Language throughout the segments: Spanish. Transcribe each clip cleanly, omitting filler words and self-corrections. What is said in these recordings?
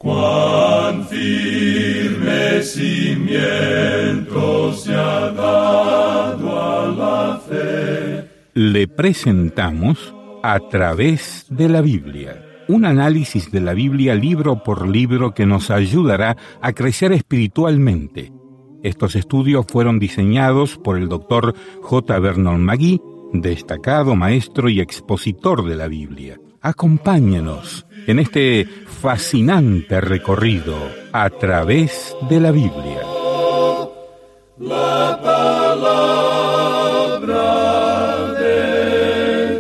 Cuán firme cimiento se ha dado a la fe. Le presentamos A través de la Biblia, un análisis de la Biblia libro por libro que nos ayudará a crecer espiritualmente. Estos estudios fueron diseñados por el Dr. J. Vernon McGee, destacado maestro y expositor de la Biblia. Acompáñenos en este fascinante recorrido a través de la Biblia. La palabra de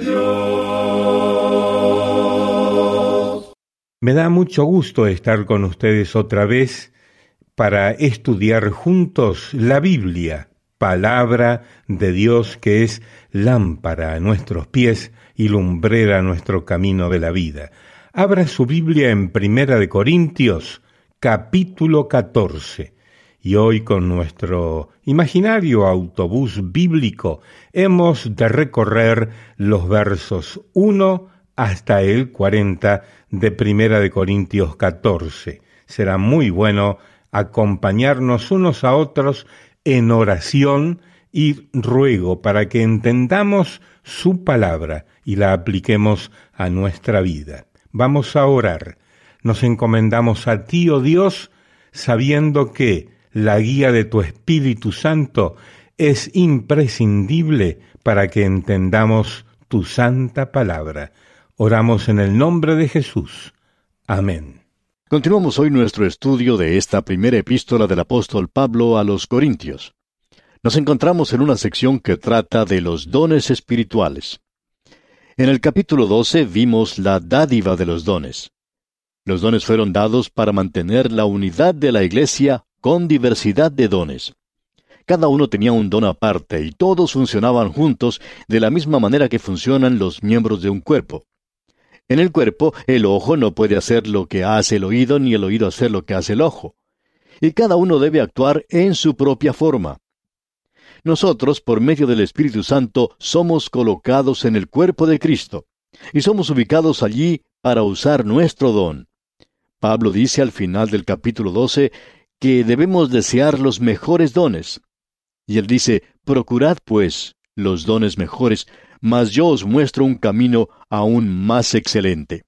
Dios. Me da mucho gusto estar con ustedes otra vez para estudiar juntos la Biblia, palabra de Dios que es lámpara a nuestros pies y lumbrera a nuestro camino de la vida. Abra su Biblia en 1 Corintios, capítulo 14. Y hoy con nuestro imaginario autobús bíblico hemos de recorrer los versos 1 hasta el 40 de 1 Corintios 14. Será muy bueno acompañarnos unos a otros en oración y ruego para que entendamos su palabra y la apliquemos a nuestra vida. Vamos a orar. Nos encomendamos a ti, oh Dios, sabiendo que la guía de tu Espíritu Santo es imprescindible para que entendamos tu santa palabra. Oramos en el nombre de Jesús. Amén. Continuamos hoy nuestro estudio de esta primera epístola del apóstol Pablo a los Corintios. Nos encontramos en una sección que trata de los dones espirituales. En el capítulo 12 vimos la dádiva de los dones. Los dones fueron dados para mantener la unidad de la iglesia con diversidad de dones. Cada uno tenía un don aparte y todos funcionaban juntos de la misma manera que funcionan los miembros de un cuerpo. En el cuerpo, el ojo no puede hacer lo que hace el oído, ni el oído hacer lo que hace el ojo. Y cada uno debe actuar en su propia forma. Nosotros, por medio del Espíritu Santo, somos colocados en el cuerpo de Cristo, y somos ubicados allí para usar nuestro don. Pablo dice al final del capítulo 12 que debemos desear los mejores dones. Y él dice, procurad pues los dones mejores, mas yo os muestro un camino aún más excelente.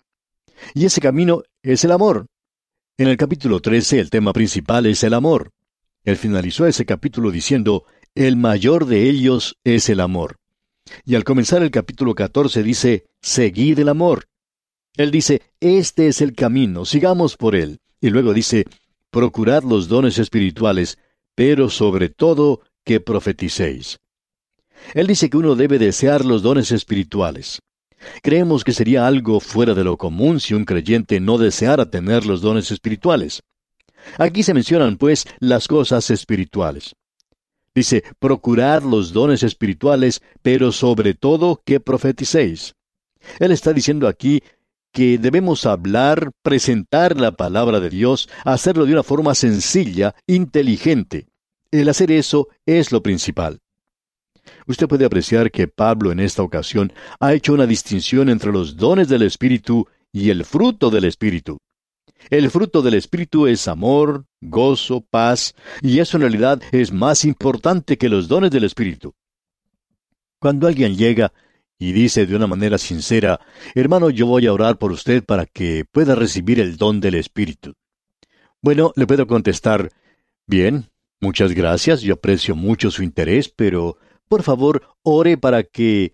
Y ese camino es el amor. En el capítulo 13 el tema principal es el amor. Él finalizó ese capítulo diciendo, el mayor de ellos es el amor. Y al comenzar el capítulo 14 dice, seguid el amor. Él dice, este es el camino, sigamos por él. Y luego dice, procurad los dones espirituales, pero sobre todo que profeticéis. Él dice que uno debe desear los dones espirituales. Creemos que sería algo fuera de lo común si un creyente no deseara tener los dones espirituales. Aquí se mencionan, pues, las cosas espirituales. Dice, procurad los dones espirituales, pero sobre todo que profeticéis. Él está diciendo aquí que debemos hablar, presentar la palabra de Dios, hacerlo de una forma sencilla, inteligente. El hacer eso es lo principal. Usted puede apreciar que Pablo en esta ocasión ha hecho una distinción entre los dones del Espíritu y el fruto del Espíritu. El fruto del Espíritu es amor, gozo, paz, y eso en realidad es más importante que los dones del Espíritu. Cuando alguien llega y dice de una manera sincera, hermano, yo voy a orar por usted para que pueda recibir el don del Espíritu. Bueno, le puedo contestar, bien, muchas gracias, yo aprecio mucho su interés, pero por favor, ore para que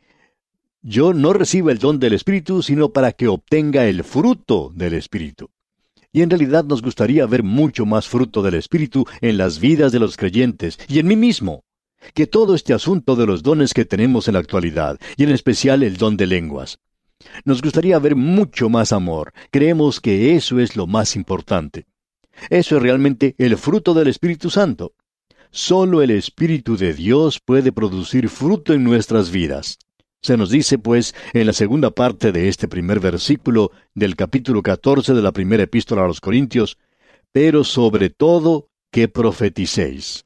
yo no reciba el don del Espíritu, sino para que obtenga el fruto del Espíritu. Y en realidad nos gustaría ver mucho más fruto del Espíritu en las vidas de los creyentes, y en mí mismo, que todo este asunto de los dones que tenemos en la actualidad, y en especial el don de lenguas. Nos gustaría ver mucho más amor. Creemos que eso es lo más importante. Eso es realmente el fruto del Espíritu Santo. Solo el Espíritu de Dios puede producir fruto en nuestras vidas. Se nos dice, pues, en la segunda parte de este primer versículo del capítulo 14 de la primera epístola a los Corintios, pero sobre todo que profeticéis.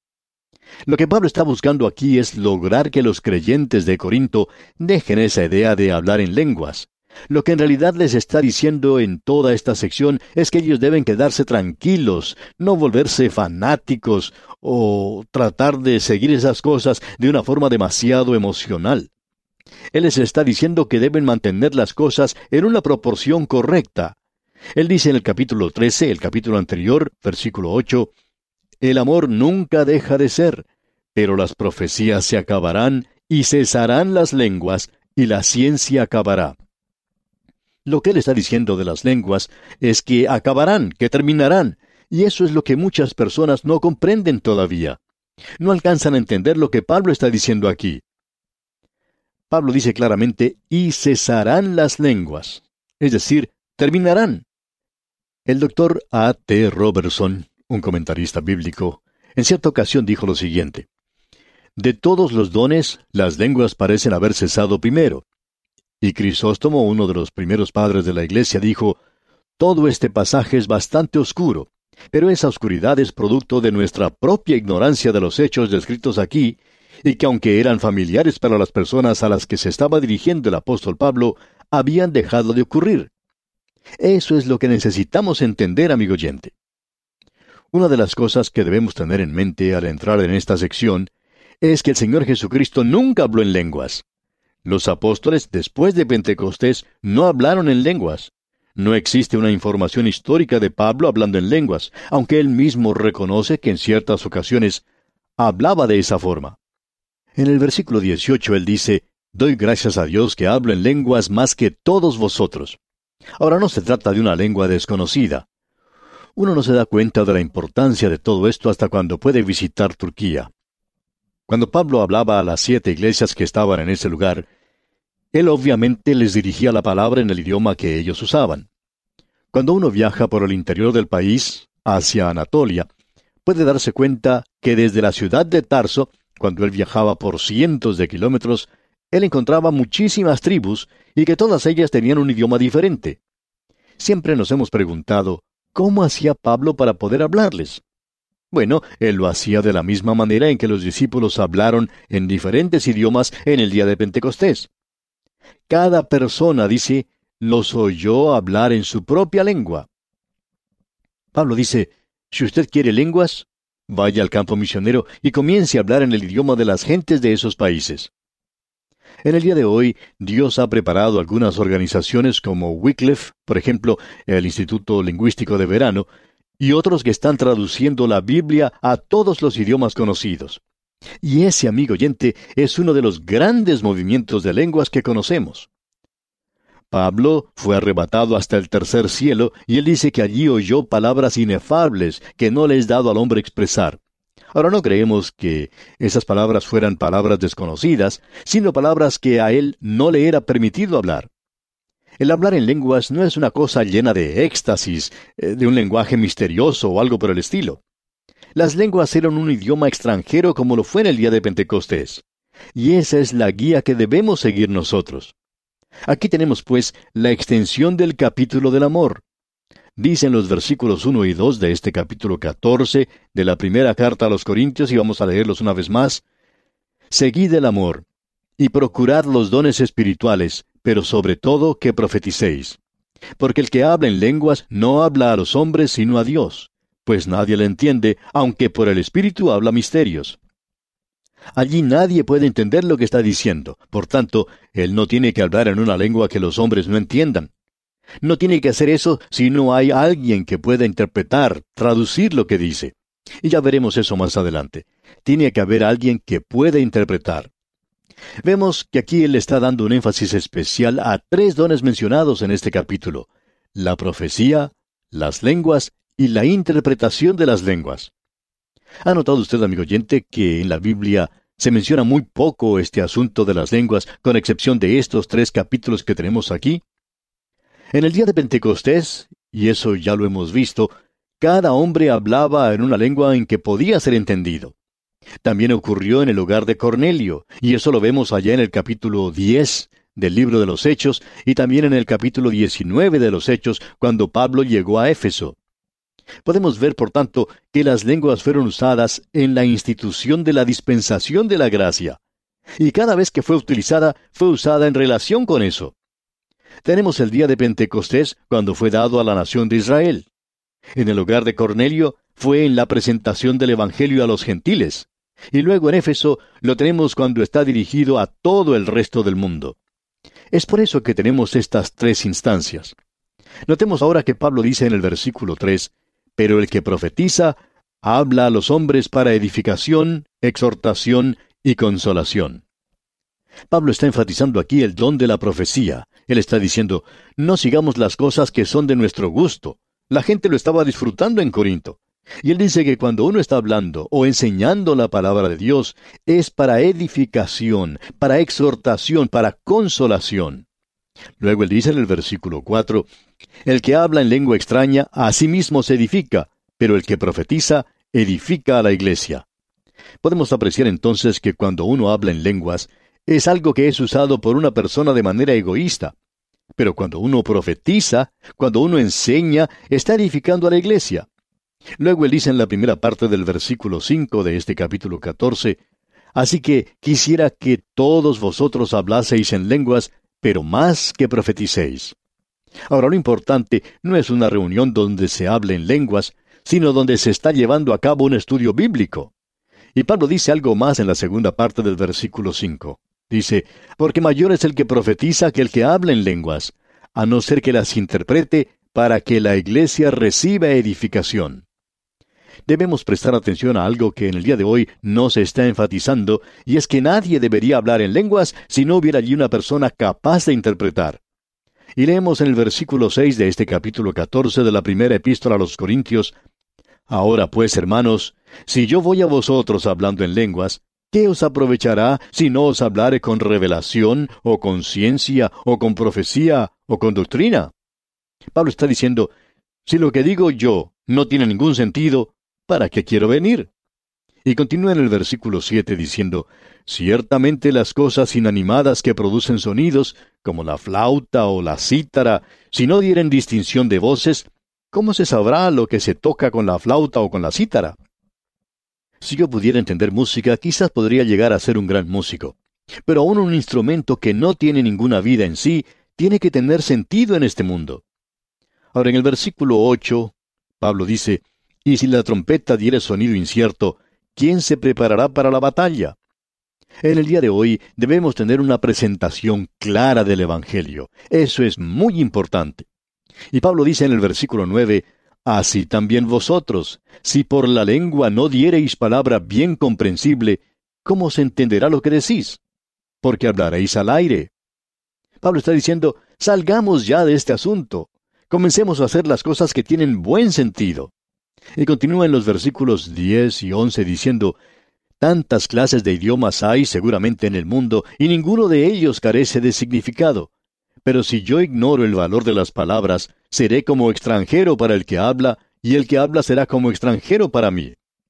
Lo que Pablo está buscando aquí es lograr que los creyentes de Corinto dejen esa idea de hablar en lenguas. Lo que en realidad les está diciendo en toda esta sección es que ellos deben quedarse tranquilos, no volverse fanáticos o tratar de seguir esas cosas de una forma demasiado emocional. Él les está diciendo que deben mantener las cosas en una proporción correcta. Él dice en el capítulo 13, el capítulo anterior, versículo 8, «El amor nunca deja de ser, pero las profecías se acabarán y cesarán las lenguas, y la ciencia acabará». Lo que él está diciendo de las lenguas es que acabarán, que terminarán, y eso es lo que muchas personas no comprenden todavía. No alcanzan a entender lo que Pablo está diciendo aquí. Pablo dice claramente, y cesarán las lenguas, es decir, terminarán. El doctor A. T. Robertson, un comentarista bíblico, en cierta ocasión dijo lo siguiente: «De todos los dones, las lenguas parecen haber cesado primero». Y Crisóstomo, uno de los primeros padres de la Iglesia, dijo, «Todo este pasaje es bastante oscuro, pero esa oscuridad es producto de nuestra propia ignorancia de los hechos descritos aquí, y que aunque eran familiares para las personas a las que se estaba dirigiendo el apóstol Pablo, habían dejado de ocurrir». Eso es lo que necesitamos entender, amigo oyente. Una de las cosas que debemos tener en mente al entrar en esta sección es que el Señor Jesucristo nunca habló en lenguas. Los apóstoles, después de Pentecostés, no hablaron en lenguas. No existe una información histórica de Pablo hablando en lenguas, aunque él mismo reconoce que en ciertas ocasiones hablaba de esa forma. En el versículo 18 él dice, «Doy gracias a Dios que hablo en lenguas más que todos vosotros». Ahora no se trata de una lengua desconocida. Uno no se da cuenta de la importancia de todo esto hasta cuando puede visitar Turquía. Cuando Pablo hablaba a las 7 iglesias que estaban en ese lugar, él obviamente les dirigía la palabra en el idioma que ellos usaban. Cuando uno viaja por el interior del país, hacia Anatolia, puede darse cuenta que desde la ciudad de Tarso, cuando él viajaba por cientos de kilómetros, él encontraba muchísimas tribus y que todas ellas tenían un idioma diferente. Siempre nos hemos preguntado, ¿cómo hacía Pablo para poder hablarles? Bueno, él lo hacía de la misma manera en que los discípulos hablaron en diferentes idiomas en el día de Pentecostés. Cada persona, dice, los oyó hablar en su propia lengua. Pablo dice, si usted quiere lenguas, vaya al campo misionero y comience a hablar en el idioma de las gentes de esos países. En el día de hoy, Dios ha preparado algunas organizaciones como Wycliffe, por ejemplo, el Instituto Lingüístico de Verano, y otros que están traduciendo la Biblia a todos los idiomas conocidos. Y ese, amigo oyente, es uno de los grandes movimientos de lenguas que conocemos. Pablo fue arrebatado hasta el tercer cielo, y él dice que allí oyó palabras inefables que no le es dado al hombre expresar. Ahora no creemos que esas palabras fueran palabras desconocidas, sino palabras que a él no le era permitido hablar. El hablar en lenguas no es una cosa llena de éxtasis, de un lenguaje misterioso o algo por el estilo. Las lenguas eran un idioma extranjero como lo fue en el día de Pentecostés. Y esa es la guía que debemos seguir nosotros. Aquí tenemos, pues, la extensión del capítulo del amor. Dicen los versículos 1 y 2 de este capítulo 14 de la primera carta a los Corintios, y vamos a leerlos una vez más. «Seguid el amor, y procurad los dones espirituales, pero sobre todo que profeticéis. Porque el que habla en lenguas no habla a los hombres sino a Dios, pues nadie le entiende, aunque por el Espíritu habla misterios». Allí nadie puede entender lo que está diciendo. Por tanto, él no tiene que hablar en una lengua que los hombres no entiendan. No tiene que hacer eso si no hay alguien que pueda interpretar, traducir lo que dice. Y ya veremos eso más adelante. Tiene que haber alguien que pueda interpretar. Vemos que aquí él está dando un énfasis especial a 3 dones mencionados en este capítulo: la profecía, las lenguas y la interpretación de las lenguas. ¿Ha notado usted, amigo oyente, que en la Biblia se menciona muy poco este asunto de las lenguas, con excepción de estos 3 capítulos que tenemos aquí? En el día de Pentecostés, y eso ya lo hemos visto, cada hombre hablaba en una lengua en que podía ser entendido. También ocurrió en el hogar de Cornelio, y eso lo vemos allá en el capítulo 10 del libro de los Hechos, y también en el capítulo 19 de los Hechos, cuando Pablo llegó a Éfeso. Podemos ver, por tanto, que las lenguas fueron usadas en la institución de la dispensación de la gracia. Y cada vez que fue utilizada, fue usada en relación con eso. Tenemos el día de Pentecostés, cuando fue dado a la nación de Israel. En el hogar de Cornelio fue en la presentación del Evangelio a los gentiles. Y luego en Éfeso lo tenemos cuando está dirigido a todo el resto del mundo. Es por eso que tenemos estas tres instancias. Notemos ahora que Pablo dice en el versículo 3, pero el que profetiza habla a los hombres para edificación, exhortación y consolación. Pablo está enfatizando aquí el don de la profecía. Él está diciendo, no sigamos las cosas que son de nuestro gusto. La gente lo estaba disfrutando en Corinto. Y él dice que cuando uno está hablando o enseñando la palabra de Dios, es para edificación, para exhortación, para consolación. Luego él dice en el versículo 4, el que habla en lengua extraña a sí mismo se edifica, pero el que profetiza edifica a la iglesia. Podemos apreciar entonces que cuando uno habla en lenguas, es algo que es usado por una persona de manera egoísta. Pero cuando uno profetiza, cuando uno enseña, está edificando a la iglesia. Luego él dice en la primera parte del versículo 5 de este capítulo 14, así que quisiera que todos vosotros hablaseis en lenguas, pero más que profeticéis. Ahora, lo importante no es una reunión donde se hable en lenguas, sino donde se está llevando a cabo un estudio bíblico. Y Pablo dice algo más en la segunda parte del versículo 5. Dice, porque mayor es el que profetiza que el que habla en lenguas, a no ser que las interprete para que la iglesia reciba edificación. Debemos prestar atención a algo que en el día de hoy no se está enfatizando, y es que nadie debería hablar en lenguas si no hubiera allí una persona capaz de interpretar. Y leemos en el versículo 6 de este capítulo 14 de la primera epístola a los Corintios, ahora pues, hermanos, si yo voy a vosotros hablando en lenguas, ¿qué os aprovechará si no os hablare con revelación, o con ciencia, o con profecía, o con doctrina? Pablo está diciendo, si lo que digo yo no tiene ningún sentido, ¿para qué quiero venir? Y continúa en el versículo 7 diciendo, ciertamente las cosas inanimadas que producen sonidos, como la flauta o la cítara, si no dieren distinción de voces, ¿cómo se sabrá lo que se toca con la flauta o con la cítara? Si yo pudiera entender música, quizás podría llegar a ser un gran músico. Pero aún un instrumento que no tiene ninguna vida en sí, tiene que tener sentido en este mundo. Ahora, en el versículo 8, Pablo dice, y si la trompeta diere sonido incierto, ¿quién se preparará para la batalla? En el día de hoy debemos tener una presentación clara del Evangelio. Eso es muy importante. Y Pablo dice en el versículo 9, así también vosotros, si por la lengua no diereis palabra bien comprensible, ¿cómo se entenderá lo que decís? Porque hablaréis al aire. Pablo está diciendo, salgamos ya de este asunto. Comencemos a hacer las cosas que tienen buen sentido. Y continúa en los versículos 10 y 11 diciendo, tantas clases de idiomas hay seguramente en el mundo, y ninguno de ellos carece de significado. Pero si yo ignoro el valor de las palabras, seré como extranjero para el que habla, y el que habla será como extranjero para mí.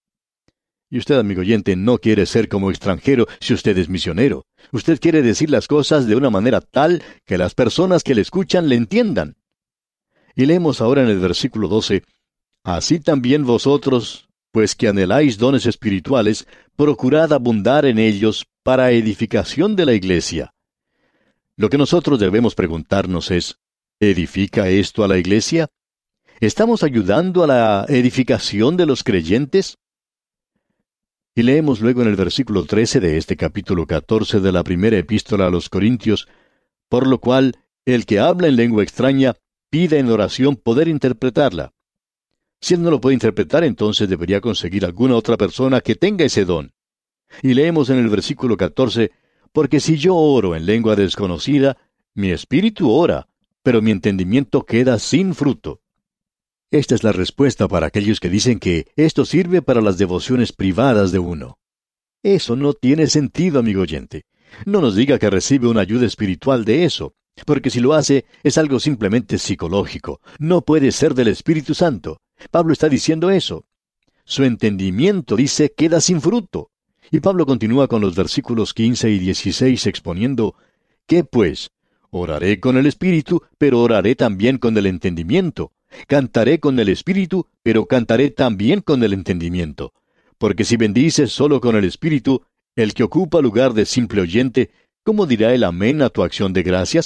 Y usted, amigo oyente, no quiere ser como extranjero si usted es misionero. Usted quiere decir las cosas de una manera tal que las personas que le escuchan le entiendan. Y leemos ahora en el versículo 12, así también vosotros, pues que anheláis dones espirituales, procurad abundar en ellos para edificación de la iglesia. Lo que nosotros debemos preguntarnos es, ¿edifica esto a la iglesia? ¿Estamos ayudando a la edificación de los creyentes? Y leemos luego en el versículo 13 de este capítulo 14 de la primera epístola a los Corintios, por lo cual, el que habla en lengua extraña, pide en oración poder interpretarla. Si él no lo puede interpretar, entonces debería conseguir alguna otra persona que tenga ese don. Y leemos en el versículo 14, porque si yo oro en lengua desconocida, mi espíritu ora, pero mi entendimiento queda sin fruto. Esta es la respuesta para aquellos que dicen que esto sirve para las devociones privadas de uno. Eso no tiene sentido, amigo oyente. No nos diga que recibe una ayuda espiritual de eso, porque si lo hace, es algo simplemente psicológico. No puede ser del Espíritu Santo. Pablo está diciendo eso. Su entendimiento, dice, queda sin fruto. Y Pablo continúa con los versículos 15 y 16 exponiendo, ¿qué pues? Oraré con el Espíritu, pero oraré también con el entendimiento. Cantaré con el Espíritu, pero cantaré también con el entendimiento. Porque si bendices solo con el Espíritu, el que ocupa lugar de simple oyente, ¿cómo dirá el amén a tu acción de gracias?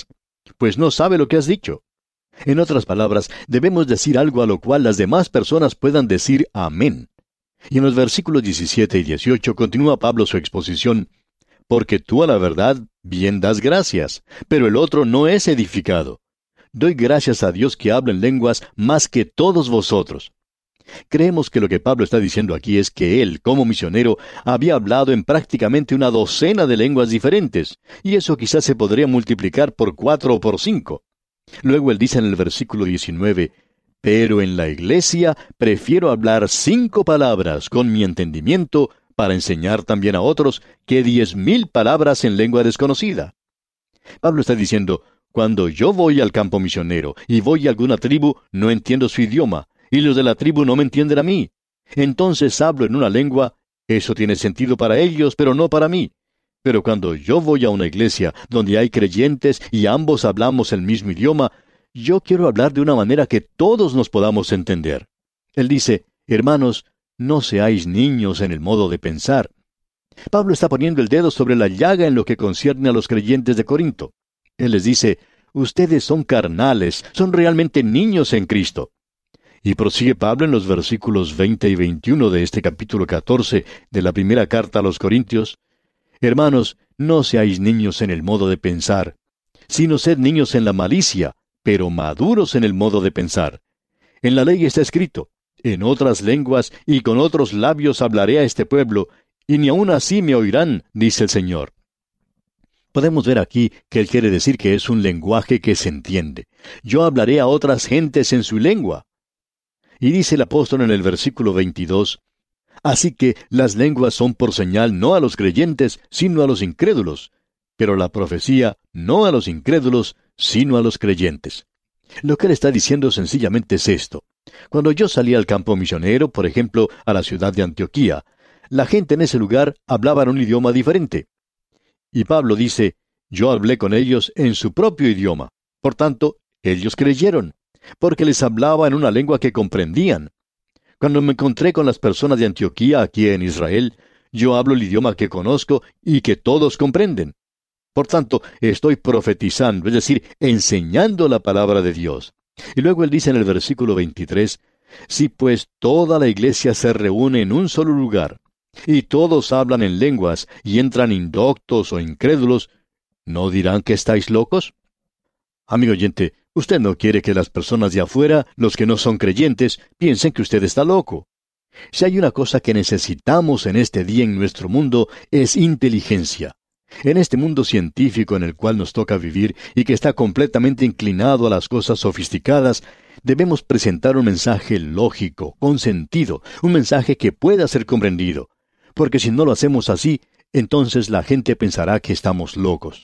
pues no sabe lo que has dicho. En otras palabras, debemos decir algo a lo cual las demás personas puedan decir amén. Y en los versículos 17 y 18 continúa Pablo su exposición: porque tú a la verdad bien das gracias, pero el otro no es edificado. Doy gracias a Dios que hablo en lenguas más que todos vosotros. Creemos que lo que Pablo está diciendo aquí es que él, como misionero, había hablado en prácticamente una docena de lenguas diferentes, y eso quizás se podría multiplicar por 4 o por 5. Luego él dice en el versículo 19, pero en la iglesia prefiero hablar 5 palabras con mi entendimiento para enseñar también a otros que 10,000 palabras en lengua desconocida. Pablo está diciendo, cuando yo voy al campo misionero y voy a alguna tribu, no entiendo su idioma, y los de la tribu no me entienden a mí. Entonces hablo en una lengua, eso tiene sentido para ellos, pero no para mí. Pero cuando yo voy a una iglesia donde hay creyentes y ambos hablamos el mismo idioma, yo quiero hablar de una manera que todos nos podamos entender. Él dice, hermanos, no seáis niños en el modo de pensar. Pablo está poniendo el dedo sobre la llaga en lo que concierne a los creyentes de Corinto. Él les dice, ustedes son carnales, son realmente niños en Cristo. Y prosigue Pablo en los versículos 20 y 21 de este capítulo 14 de la primera carta a los Corintios. Hermanos, no seáis niños en el modo de pensar, sino sed niños en la malicia, pero maduros en el modo de pensar. En la ley está escrito, en otras lenguas y con otros labios hablaré a este pueblo, y ni aun así me oirán, dice el Señor. Podemos ver aquí que él quiere decir que es un lenguaje que se entiende. Yo hablaré a otras gentes en su lengua. Y dice el apóstol en el versículo 22, así que las lenguas son por señal no a los creyentes, sino a los incrédulos, pero la profecía no a los incrédulos, sino a los creyentes. Lo que él está diciendo sencillamente es esto. Cuando yo salí al campo misionero, por ejemplo, a la ciudad de Antioquía, la gente en ese lugar hablaba un idioma diferente. Y Pablo dice, yo hablé con ellos en su propio idioma. Por tanto, ellos creyeron, porque les hablaba en una lengua que comprendían. Cuando me encontré con las personas de Antioquía aquí en Israel, yo hablo el idioma que conozco y que todos comprenden. Por tanto, estoy profetizando, es decir, enseñando la palabra de Dios. Y luego él dice en el versículo 23, si pues toda la iglesia se reúne en un solo lugar, y todos hablan en lenguas, y entran indoctos o incrédulos, ¿no dirán que estáis locos? Amigo oyente, usted no quiere que las personas de afuera, los que no son creyentes, piensen que usted está loco. Si hay una cosa que necesitamos en este día en nuestro mundo, es inteligencia. En este mundo científico en el cual nos toca vivir y que está completamente inclinado a las cosas sofisticadas, debemos presentar un mensaje lógico, con sentido, un mensaje que pueda ser comprendido. Porque si no lo hacemos así, entonces la gente pensará que estamos locos.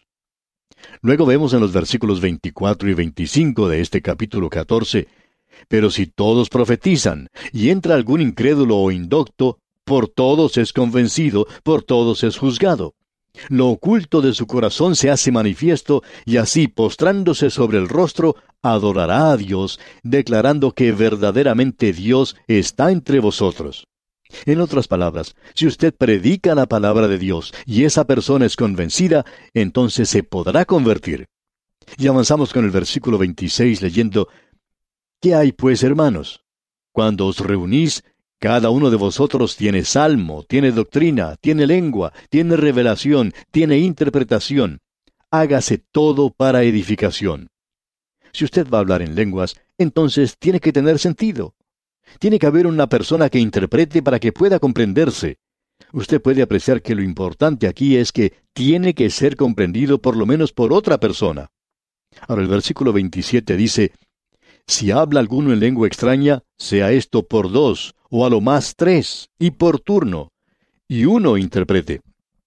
Luego vemos en los versículos 24 y 25 de este capítulo 14, pero si todos profetizan, y entra algún incrédulo o indocto, por todos es convencido, por todos es juzgado. Lo oculto de su corazón se hace manifiesto, y así, postrándose sobre el rostro, adorará a Dios, declarando que verdaderamente Dios está entre vosotros. En otras palabras, si usted predica la palabra de Dios y esa persona es convencida, entonces se podrá convertir. Y avanzamos con el versículo 26 leyendo, ¿qué hay pues, hermanos? Cuando os reunís, cada uno de vosotros tiene salmo, tiene doctrina, tiene lengua, tiene revelación, tiene interpretación. Hágase todo para edificación. Si usted va a hablar en lenguas, entonces tiene que tener sentido. Tiene que haber una persona que interprete para que pueda comprenderse. Usted puede apreciar que lo importante aquí es que tiene que ser comprendido por lo menos por otra persona. Ahora el versículo 27 dice, si habla alguno en lengua extraña, sea esto por 2, o a lo más 3, y por turno, y uno interprete.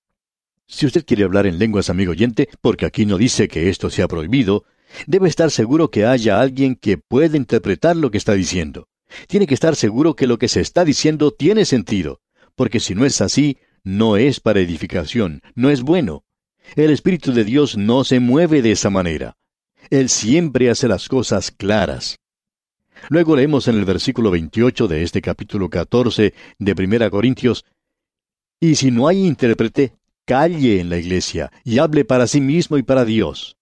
Si usted quiere hablar en lenguas, amigo oyente, porque aquí no dice que esto sea prohibido, debe estar seguro que haya alguien que pueda interpretar lo que está diciendo. Tiene que estar seguro que lo que se está diciendo tiene sentido, porque si no es así, no es para edificación, no es bueno. El Espíritu de Dios no se mueve de esa manera. Él siempre hace las cosas claras. Luego leemos en el versículo 28 de este capítulo 14 de 1 Corintios, y si no hay intérprete, calle en la iglesia y hable para sí mismo y para Dios.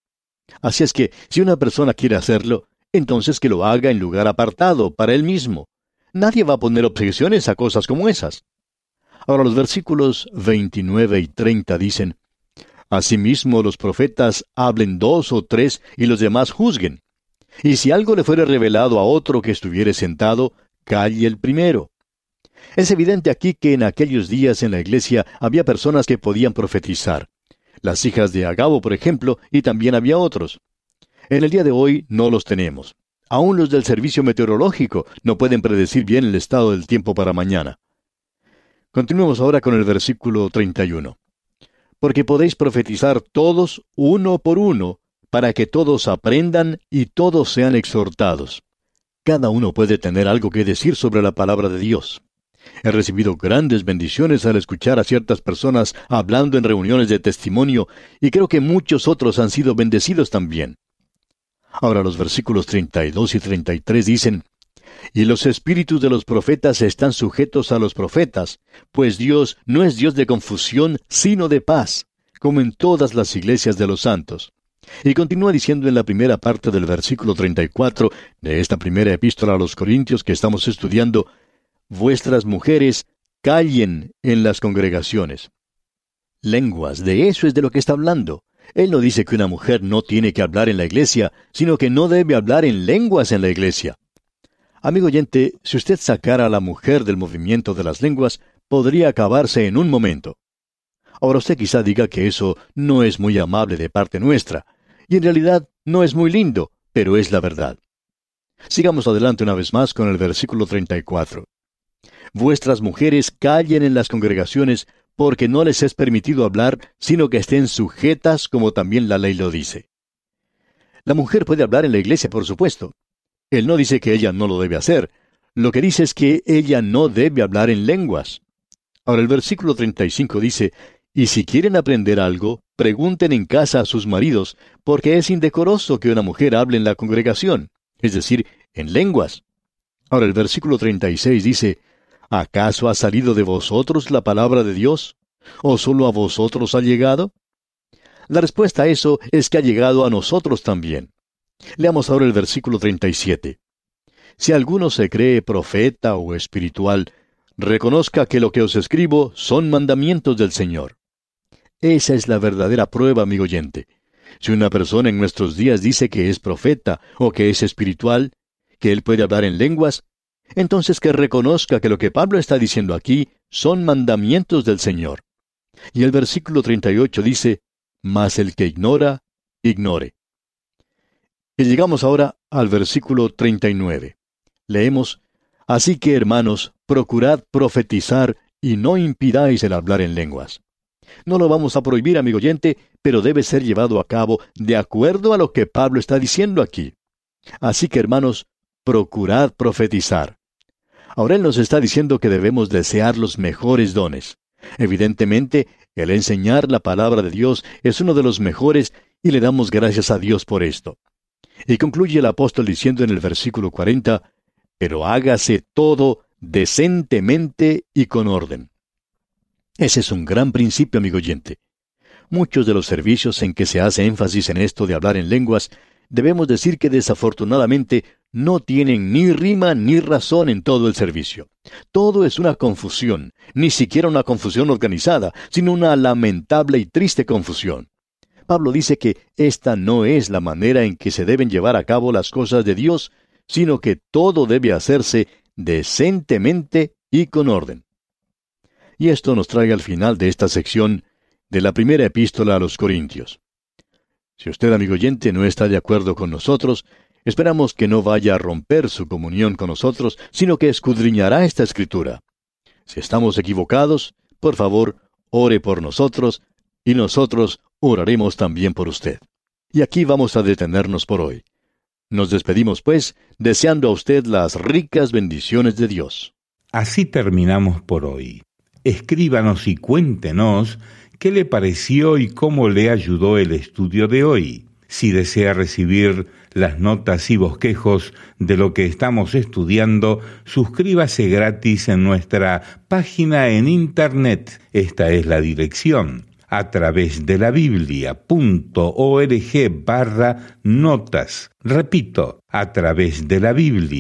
Así es que, si una persona quiere hacerlo, entonces que lo haga en lugar apartado, para él mismo. Nadie va a poner objeciones a cosas como esas. Ahora los versículos 29 y 30 dicen, Asimismo los profetas hablen 2 o 3 y los demás juzguen. Y si algo le fuere revelado a otro que estuviere sentado, calle el primero. Es evidente aquí que en aquellos días en la iglesia había personas que podían profetizar. Las hijas de Agabo, por ejemplo, y también había otros. En el día de hoy no los tenemos. Aún los del servicio meteorológico no pueden predecir bien el estado del tiempo para mañana. Continuemos ahora con el versículo 31. Porque podéis profetizar todos uno por uno, para que todos aprendan y todos sean exhortados. Cada uno puede tener algo que decir sobre la palabra de Dios. He recibido grandes bendiciones al escuchar a ciertas personas hablando en reuniones de testimonio, y creo que muchos otros han sido bendecidos también. Ahora los versículos 32 y 33 dicen, Y los espíritus de los profetas están sujetos a los profetas, pues Dios no es Dios de confusión, sino de paz, como en todas las iglesias de los santos. Y continúa diciendo en la primera parte del versículo 34 de esta primera epístola a los Corintios que estamos estudiando, Vuestras mujeres callen en las congregaciones. Lenguas, de eso es de lo que está hablando. Él no dice que una mujer no tiene que hablar en la iglesia, sino que no debe hablar en lenguas en la iglesia. Amigo oyente, si usted sacara a la mujer del movimiento de las lenguas, podría acabarse en un momento. Ahora usted quizá diga que eso no es muy amable de parte nuestra, y en realidad no es muy lindo, pero es la verdad. Sigamos adelante una vez más con el versículo 34. Vuestras mujeres callen en las congregaciones, porque no les es permitido hablar, sino que estén sujetas, como también la ley lo dice. La mujer puede hablar en la iglesia, por supuesto. Él no dice que ella no lo debe hacer. Lo que dice es que ella no debe hablar en lenguas. Ahora el versículo 35 dice, Y si quieren aprender algo, pregunten en casa a sus maridos, porque es indecoroso que una mujer hable en la congregación, es decir, en lenguas. Ahora el versículo 36 dice, ¿Acaso ha salido de vosotros la palabra de Dios? ¿O solo a vosotros ha llegado? La respuesta a eso es que ha llegado a nosotros también. Leamos ahora el versículo 37. Si alguno se cree profeta o espiritual, reconozca que lo que os escribo son mandamientos del Señor. Esa es la verdadera prueba, amigo oyente. Si una persona en nuestros días dice que es profeta o que es espiritual, que él puede hablar en lenguas, entonces que reconozca que lo que Pablo está diciendo aquí son mandamientos del Señor. Y el versículo 38 dice, Mas el que ignora, ignore. Y llegamos ahora al versículo 39. Leemos, Así que, hermanos, procurad profetizar y no impidáis el hablar en lenguas. No lo vamos a prohibir, amigo oyente, pero debe ser llevado a cabo de acuerdo a lo que Pablo está diciendo aquí. Así que, hermanos, procurad profetizar. Ahora él nos está diciendo que debemos desear los mejores dones. Evidentemente, el enseñar la palabra de Dios es uno de los mejores y le damos gracias a Dios por esto. Y concluye el apóstol diciendo en el versículo 40, pero hágase todo decentemente y con orden. Ese es un gran principio, amigo oyente. Muchos de los servicios en que se hace énfasis en esto de hablar en lenguas, debemos decir que desafortunadamente no tienen ni rima ni razón en todo el servicio. Todo es una confusión, ni siquiera una confusión organizada, sino una lamentable y triste confusión. Pablo dice que esta no es la manera en que se deben llevar a cabo las cosas de Dios, sino que todo debe hacerse decentemente y con orden. Y esto nos trae al final de esta sección de la primera epístola a los Corintios. Si usted, amigo oyente, no está de acuerdo con nosotros, esperamos que no vaya a romper su comunión con nosotros, sino que escudriñará esta Escritura. Si estamos equivocados, por favor, ore por nosotros, y nosotros oraremos también por usted. Y aquí vamos a detenernos por hoy. Nos despedimos, pues, deseando a usted las ricas bendiciones de Dios. Así terminamos por hoy. Escríbanos y cuéntenos qué le pareció y cómo le ayudó el estudio de hoy. Si desea recibir las notas y bosquejos de lo que estamos estudiando, suscríbase gratis en nuestra página en Internet. Esta es la dirección: a través de la biblia.org/notas. Repito, a través de la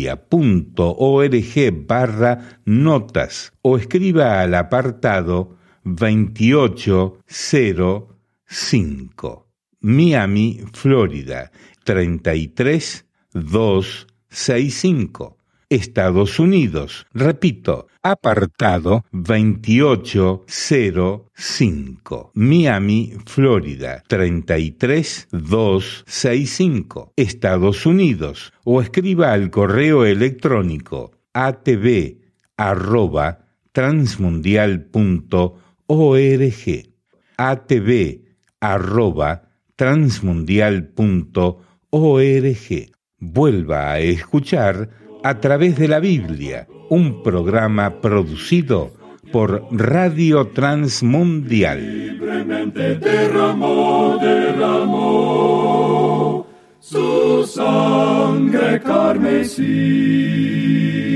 biblia.org/notas o escriba al apartado 2805, Miami, Florida 33265. Estados Unidos. Repito, apartado 2805, Miami, Florida 33265, Estados Unidos. O escriba al correo electrónico atv@transmundial.org, atv@transmundial.org. Vuelva a escuchar A través de la Biblia, un programa producido por Radio Transmundial. Libremente derramó su sangre carmesí.